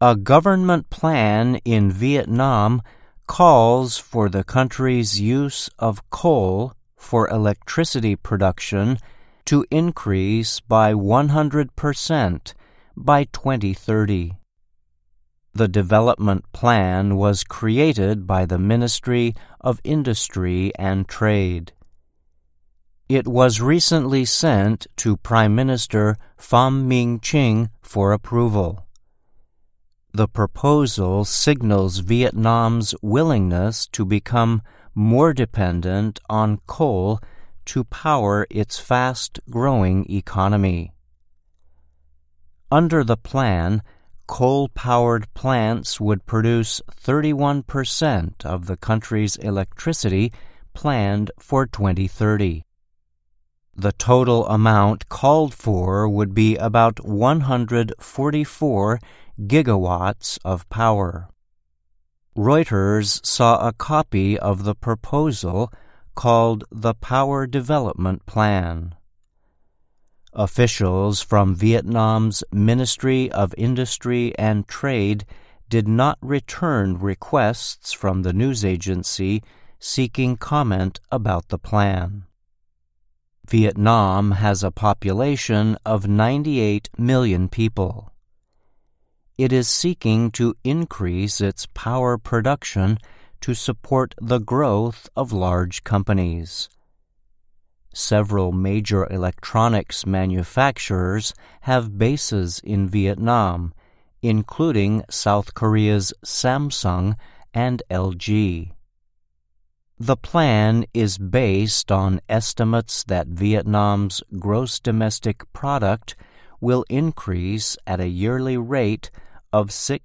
A government plan in Vietnam calls for the country's use of coal for electricity production to increase by 100% by 2030. The development plan was created by the Ministry of Industry and Trade. It was recently sent to Prime Minister Pham Minh Chinh for approval. The proposal signals Vietnam's willingness to become more dependent on coal to power its fast-growing economy. Under the plan, coal-powered plants would produce 31% of the country's electricity planned for 2030. The total amount called for would be about 144 gigawatts of power. Reuters saw a copy of the proposal called the Power Development Plan. Officials from Vietnam's Ministry of Industry and Trade did not return requests from the news agency seeking comment about the plan. Vietnam has a population of 98 million people. It is seeking to increase its power production to support the growth of large companies. Several major electronics manufacturers have bases in Vietnam, including South Korea's Samsung and LG. The plan is based on estimates that Vietnam's gross domestic product will increase at a yearly rate of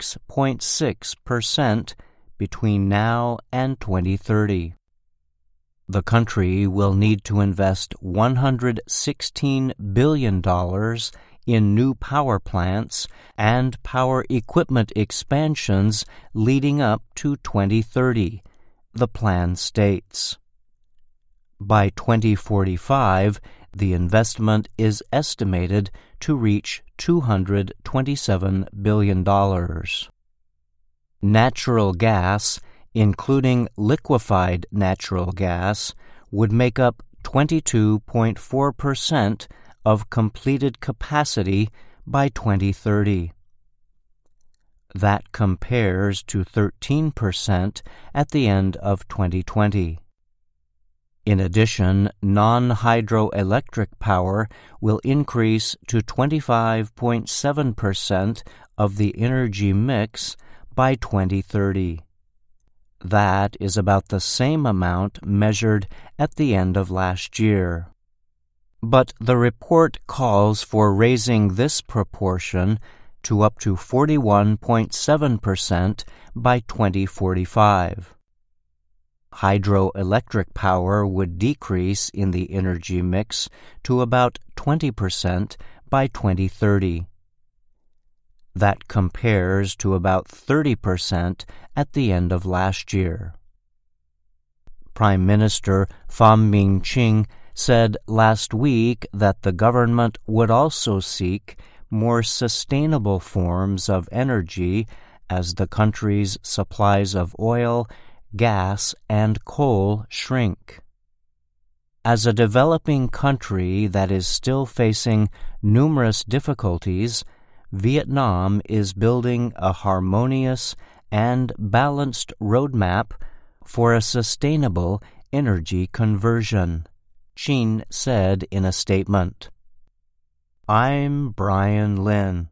6.6% between now and 2030. The country will need to invest $116 billion in new power plants and power equipment expansions leading up to 2030, the plan states. By 2045, the investment is estimated to reach $227 billion. Natural gas, including liquefied natural gas, would make up 22.4% of completed capacity by 2030. That compares to 13% at the end of 2020. In addition, non-hydroelectric power will increase to 25.7% of the energy mix by 2030. That is about the same amount measured at the end of last year. But the report calls for raising this proportion to up to 41.7% by 2045. Hydroelectric power would decrease in the energy mix to about 20% by 2030. That compares to about 30% at the end of last year. Prime Minister Pham Minh Chinh said last week that the government would also seek more sustainable forms of energy as the country's supplies of oil, gas, and coal shrink. As a developing country that is still facing numerous difficulties, Vietnam is building a harmonious and balanced roadmap for a sustainable energy conversion, Chinh said in a statement. I'm Brian Lynn.